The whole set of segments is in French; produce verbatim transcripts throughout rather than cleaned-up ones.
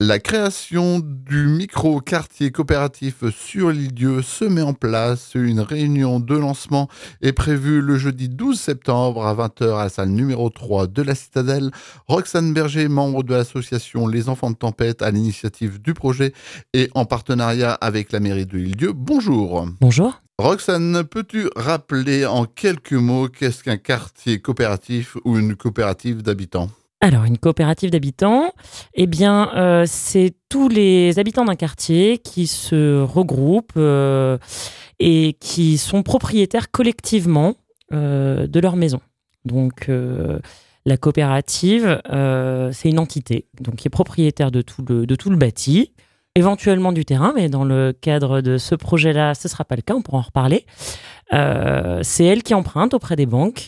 La création du micro-quartier coopératif sur l'Île-d'Yeu se met en place. Une réunion de lancement est prévue le jeudi douze septembre à vingt heures à la salle numéro trois de la Citadelle. Roxane Berger, membre de l'association Les Enfants de Tempête, à l'initiative du projet et en partenariat avec la mairie de l'Île-d'Yeu. Bonjour. Bonjour. Roxane, peux-tu rappeler en quelques mots qu'est-ce qu'un quartier coopératif ou une coopérative d'habitants ? Alors, une coopérative d'habitants, eh bien, euh, c'est tous les habitants d'un quartier qui se regroupent euh, et qui sont propriétaires collectivement euh, de leur maison. Donc, euh, la coopérative, euh, c'est une entité donc, qui est propriétaire de tout le, de tout le bâti, éventuellement du terrain, mais dans le cadre de ce projet-là, ce ne sera pas le cas, on pourra en reparler. Euh, c'est elle qui emprunte auprès des banques.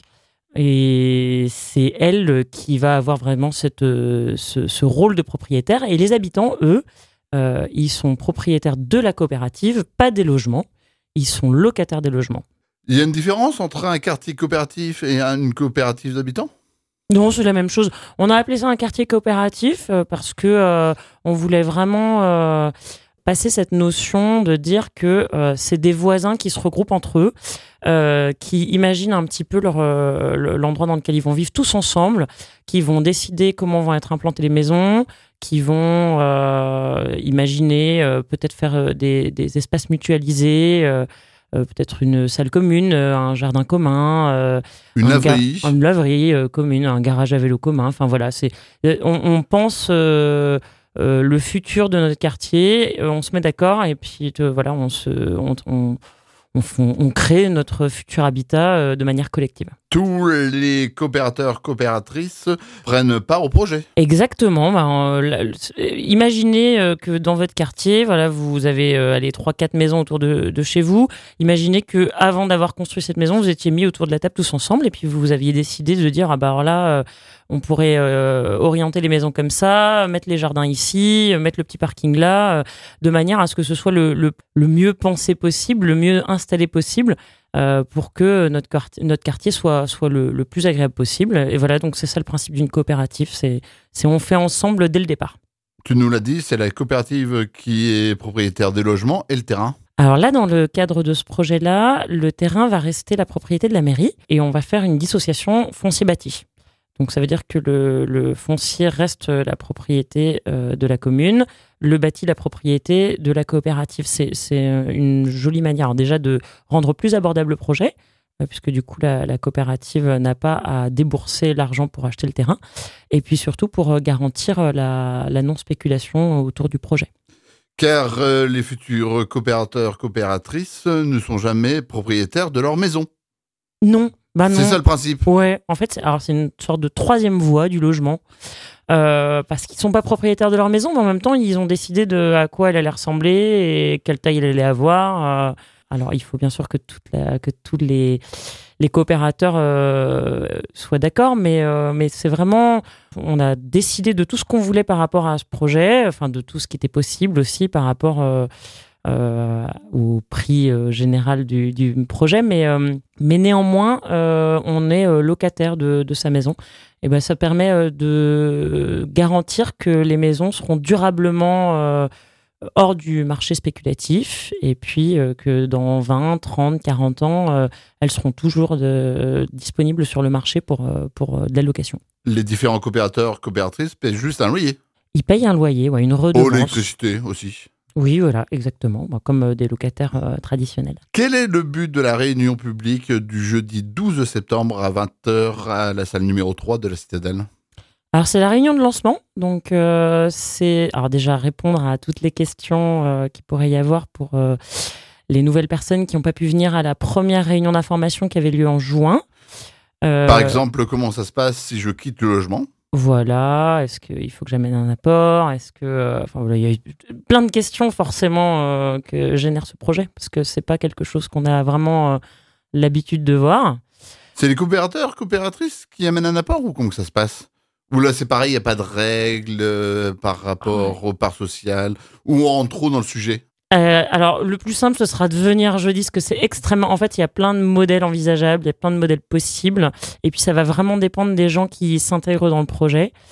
Et c'est elle qui va avoir vraiment cette, ce, ce rôle de propriétaire. Et les habitants, eux, euh, ils sont propriétaires de la coopérative, pas des logements. Ils sont locataires des logements. Il y a une différence entre un quartier coopératif et une coopérative d'habitants ? Non, c'est la même chose. On a appelé ça un quartier coopératif euh, parce que euh, on voulait vraiment euh, passer cette notion de dire que euh, c'est des voisins qui se regroupent entre eux, euh, qui imaginent un petit peu leur, euh, l'endroit dans lequel ils vont vivre tous ensemble, qui vont décider comment vont être implantées les maisons, qui vont euh, imaginer euh, peut-être faire des, des espaces mutualisés, euh, euh, peut-être une salle commune, euh, un jardin commun, euh, une un laverie, ga- une laverie euh, commune, un garage à vélo commun. Enfin voilà, c'est on, on pense euh, euh, le futur de notre quartier, euh, on se met d'accord et puis euh, voilà, on se on, on, on, on crée notre futur habitat euh, de manière collective. tous les coopérateurs, coopératrices prennent part au projet. Exactement. Ben, euh, la- euh, imaginez euh, que dans votre quartier, voilà, vous avez euh, allez, trois quatre maisons autour de, de chez vous. Imaginez que avant d'avoir construit cette maison, vous étiez mis autour de la table tous ensemble et puis vous aviez décidé de dire ah bah alors là, euh, on pourrait euh, orienter les maisons comme ça, mettre les jardins ici, euh, mettre le petit parking là, euh, de manière à ce que ce soit le, le, le mieux pensé possible, le mieux installé possible. Euh, pour que notre, quart- notre quartier soit, soit le, le plus agréable possible. Et voilà, donc c'est ça le principe d'une coopérative, c'est, c'est on fait ensemble dès le départ. Tu nous l'as dit, c'est la coopérative qui est propriétaire des logements et le terrain. Alors là, dans le cadre de ce projet-là, le terrain va rester la propriété de la mairie et on va faire une dissociation foncier-bâti. Donc ça veut dire que le, le foncier reste la propriété euh, de la commune, le bâti la propriété de la coopérative. C'est, c'est une jolie manière déjà de rendre plus abordable le projet, euh, puisque du coup la, la coopérative n'a pas à débourser l'argent pour acheter le terrain, et puis surtout pour euh, garantir la, la non-spéculation autour du projet. Car euh, les futurs coopérateurs, coopératrices ne sont jamais propriétaires de leur maison. Non, bah non. C'est ça le principe. Ouais, en fait, c'est, alors c'est une sorte de troisième voie du logement. Euh, parce qu'ils sont pas propriétaires de leur maison, mais en même temps, ils ont décidé de à quoi elle allait ressembler et quelle taille elle allait avoir. Euh, alors, il faut bien sûr que, toute la, que tous les, les coopérateurs euh, soient d'accord, mais, euh, mais c'est vraiment... On a décidé de tout ce qu'on voulait par rapport à ce projet, enfin de tout ce qui était possible aussi par rapport... Euh, Euh, au prix euh, général du, du projet, mais, euh, mais néanmoins, euh, on est euh, locataire de, de sa maison. Et ben, ça permet euh, de garantir que les maisons seront durablement euh, hors du marché spéculatif et puis euh, que dans vingt, trente, quarante ans, euh, elles seront toujours de, disponibles sur le marché pour, euh, pour euh, de la location. Les différents coopérateurs, coopératrices paient juste un loyer. Ils payent un loyer, ouais, une Oh, redevance. l'électricité aussi. Oui, voilà, exactement, bon, comme euh, des locataires euh, traditionnels. Quel est le but de la réunion publique du jeudi douze septembre à vingt heures à la salle numéro trois de la Citadelle ? Alors, c'est la réunion de lancement. Donc, euh, c'est alors déjà répondre à toutes les questions euh, qu'il pourrait y avoir pour euh, les nouvelles personnes qui n'ont pas pu venir à la première réunion d'information qui avait lieu en juin. Euh, Par exemple, comment ça se passe si je quitte le logement ? Voilà, est-ce qu'il faut que j'amène un apport ? Est-ce que, euh, enfin voilà, il y a eu plein de questions forcément euh, que génère ce projet parce que c'est pas quelque chose qu'on a vraiment euh, l'habitude de voir. C'est les coopérateurs, coopératrices qui amènent un apport ou comment que ça se passe ? Ou là c'est pareil, il n'y a pas de règles euh, par rapport Ah aux parts sociales ou on rentre trop dans le sujet ? Euh, alors, le plus simple, ce sera de venir jeudi, parce que c'est extrêmement... En fait, il y a plein de modèles envisageables, il y a plein de modèles possibles, et puis ça va vraiment dépendre des gens qui s'intègrent dans le projet.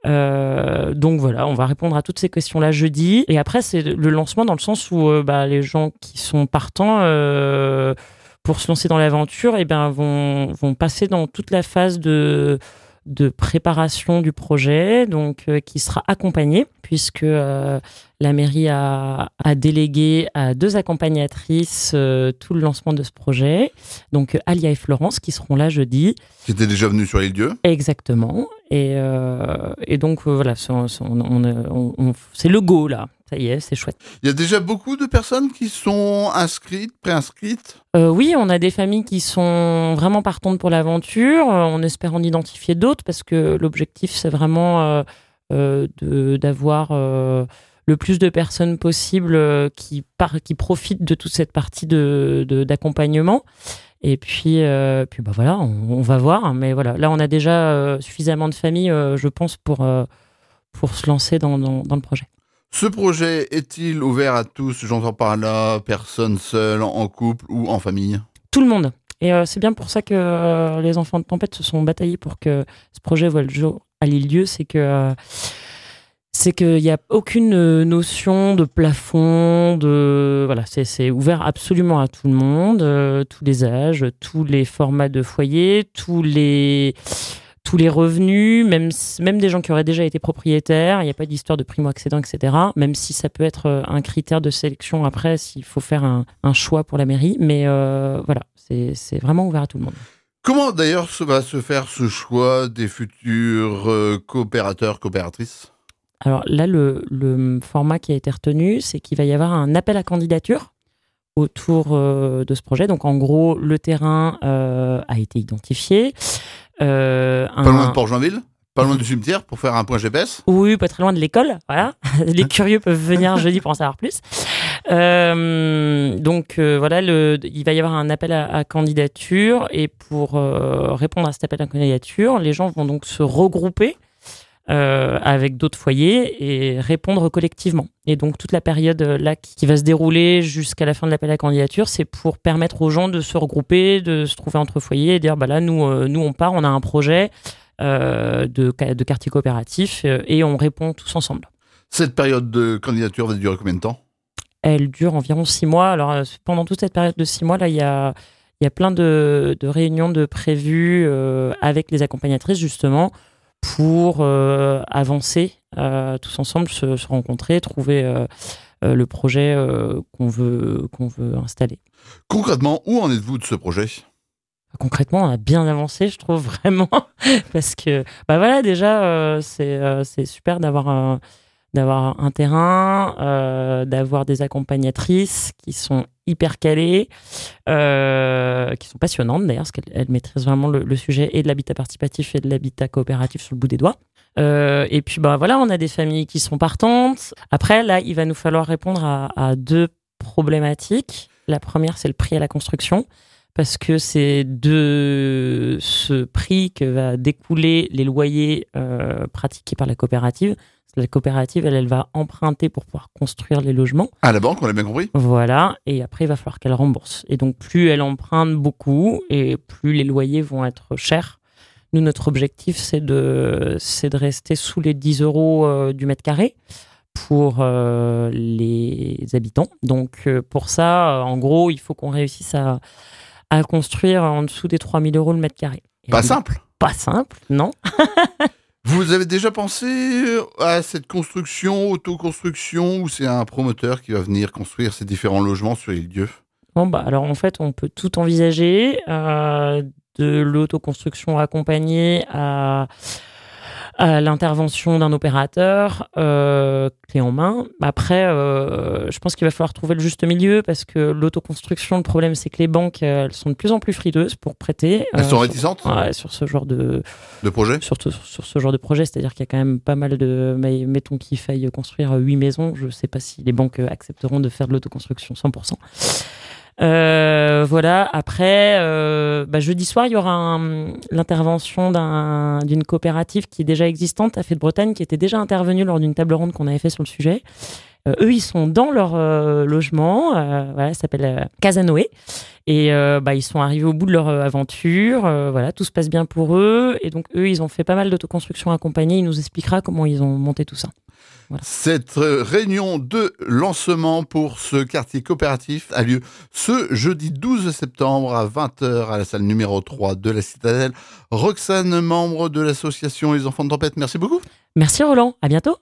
Euh, donc voilà, on va répondre à toutes ces questions-là jeudi. Et après, c'est le lancement dans le sens où euh, bah, les gens qui sont partants euh, pour se lancer dans l'aventure, eh ben, vont, vont passer dans toute la phase de, de préparation du projet, donc euh, qui sera accompagné, puisque euh, la mairie a, a délégué à deux accompagnatrices euh, tout le lancement de ce projet. Donc Alia et Florence qui seront là jeudi. Qui étaient déjà venus sur l'île Dieu. Exactement. Et, euh, et donc euh, voilà, c'est, on, on, on, on, c'est le go là. Ça y est, c'est chouette. Il y a déjà beaucoup de personnes qui sont inscrites, préinscrites. Euh, oui, on a des familles qui sont vraiment partantes pour l'aventure. Euh, on espère en identifier d'autres parce que l'objectif, c'est vraiment euh, euh, de, d'avoir euh, le plus de personnes possible euh, qui, par, qui profitent de toute cette partie de, de, d'accompagnement. Et puis, euh, puis bah voilà, on, on va voir. Mais voilà, là, on a déjà euh, suffisamment de familles, euh, je pense, pour, euh, pour se lancer dans, dans, dans le projet. Ce projet est-il ouvert à tous? J'entends par là, personnes seules, en couple ou en famille? Tout le monde. Et euh, c'est bien pour ça que euh, les enfants de Tempête se sont bataillés pour que ce projet voie le jour à l'île-Dieu. C'est que euh, c'est qu'il n'y a aucune notion de plafond. De voilà, c'est, c'est ouvert absolument à tout le monde, euh, tous les âges, tous les formats de foyer, tous les tous les revenus, même, même des gens qui auraient déjà été propriétaires. Il n'y a pas d'histoire de primo-accédant, et cetera. Même si ça peut être un critère de sélection après, s'il faut faire un, un choix pour la mairie. Mais euh, voilà, c'est, c'est vraiment ouvert à tout le monde. Comment d'ailleurs va se faire ce choix des futurs euh, coopérateurs, coopératrices? Alors là, le, le format qui a été retenu, c'est qu'il va y avoir un appel à candidature autour euh, de ce projet. Donc en gros, le terrain euh, a été identifié. Euh, pas un... loin de Port-Joinville? Pas loin du cimetière pour faire un point G P S? Oui, pas très loin de l'école. Voilà. Les curieux peuvent venir jeudi pour en savoir plus. Euh, donc euh, voilà, le, il va y avoir un appel à, à candidature et pour euh, répondre à cet appel à candidature, les gens vont donc se regrouper euh, avec d'autres foyers et répondre collectivement. Et donc toute la période là qui, qui va se dérouler jusqu'à la fin de l'appel à candidature, c'est pour permettre aux gens de se regrouper, de se trouver entre foyers et dire bah là nous euh, nous on part, on a un projet euh, de de quartier coopératif euh, et on répond tous ensemble. Cette période de candidature va durer combien de temps? Elle dure environ six mois. Alors pendant toute cette période de six mois là, il y a il y a plein de de réunions de prévues euh, avec les accompagnatrices justement pour euh, avancer euh, tous ensemble, se, se rencontrer, trouver euh, euh, le projet euh, qu'on veut, qu'on veut installer. Concrètement, où en êtes-vous de ce projet ? Concrètement, on a bien avancé, je trouve, vraiment, parce que bah voilà, déjà, euh, c'est, euh, c'est super d'avoir un, d'avoir un terrain, euh, d'avoir des accompagnatrices qui sont hyper calées, euh, qui sont passionnantes d'ailleurs, parce qu'elles elles maîtrisent vraiment le, le sujet et de l'habitat participatif et de l'habitat coopératif sur le bout des doigts. Euh, et puis bah voilà, on a des familles qui sont partantes. Après, là, il va nous falloir répondre à, à deux problématiques. La première, c'est le prix à la construction, parce que c'est de ce prix que va découler les loyers euh, pratiqués par la coopérative. La coopérative, elle, elle va emprunter pour pouvoir construire les logements. À la banque, on l'a bien compris. Voilà, et après, il va falloir qu'elle rembourse. Et donc, plus elle emprunte beaucoup, et plus les loyers vont être chers. Nous, notre objectif, c'est de, c'est de rester sous les dix euros euh, du mètre carré pour euh, les habitants. Donc, euh, pour ça, euh, en gros, il faut qu'on réussisse à, à construire en dessous des trois mille euros le mètre carré. Et pas donc, simple. Pas simple, non. Vous avez déjà pensé à cette construction, autoconstruction, ou c'est un promoteur qui va venir construire ces différents logements sur l'île Dieu ? Bon, bah, alors en fait, on peut tout envisager, euh, de l'autoconstruction accompagnée à, à l'intervention d'un opérateur, euh, clé en main. Après, euh, je pense qu'il va falloir trouver le juste milieu parce que l'autoconstruction, le problème, c'est que les banques, elles sont de plus en plus frileuses pour prêter. Elles euh, sont réticentes sur, ouais, sur ce genre de, de projet. Surtout sur, sur ce genre de projet, c'est-à-dire qu'il y a quand même pas mal de. Mais mettons qu'il faille construire huit maisons, je ne sais pas si les banques accepteront de faire de l'autoconstruction cent pour cent. Euh, voilà. Après, euh, bah, jeudi soir, il y aura un, l'intervention d'un, d'une coopérative qui est déjà existante, à Fait de Bretagne, qui était déjà intervenue lors d'une table ronde qu'on avait fait sur le sujet. Euh, eux, ils sont dans leur euh, logement, euh, voilà, ça s'appelle euh, Casanoé. Et euh, bah, ils sont arrivés au bout de leur euh, aventure, euh, voilà, tout se passe bien pour eux. Et donc, eux, ils ont fait pas mal d'autoconstruction accompagnée. Il nous expliquera comment ils ont monté tout ça. Voilà. Cette réunion de lancement pour ce quartier coopératif a lieu ce jeudi douze septembre à vingt heures à la salle numéro trois de la Citadelle. Roxane, membre de l'association Les Enfants de Tempête, merci beaucoup. Merci Roland, à bientôt.